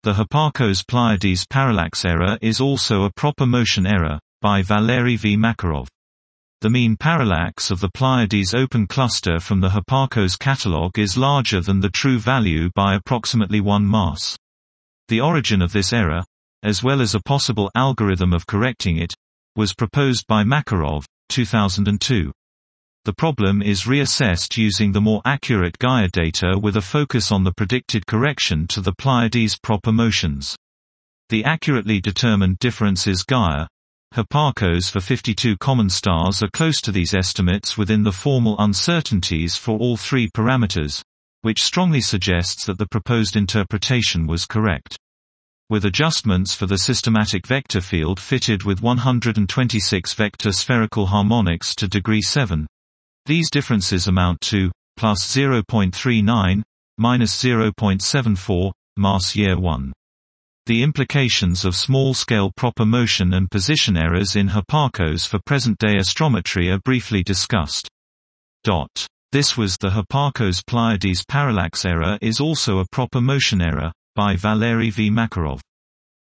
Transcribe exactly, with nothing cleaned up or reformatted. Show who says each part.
Speaker 1: The Hipparcos-Pleiades parallax error is also a proper motion error, by Valery V. Makarov. The mean parallax of the Pleiades open cluster from the Hipparcos catalog is larger than the true value by approximately one mass. The origin of this error, as well as a possible algorithm of correcting it, was proposed by Makarov, two thousand two. The problem is reassessed using the more accurate Gaia data with a focus on the predicted correction to the Pleiades proper motions. The accurately determined differences Gaia, Hipparcos for fifty-two common stars are close to these estimates within the formal uncertainties for all three parameters, which strongly suggests that the proposed interpretation was correct. With adjustments for the systematic vector field fitted with one hundred twenty-six vector spherical harmonics to degree seven, these differences amount to plus zero point three nine, minus zero point seven four, mass year one. The implications of small-scale proper motion and position errors in Hipparcos for present-day astrometry are briefly discussed. Dot. This was The Hipparcos-Pleiades parallax error is also a proper motion error, by Valery V. Makarov.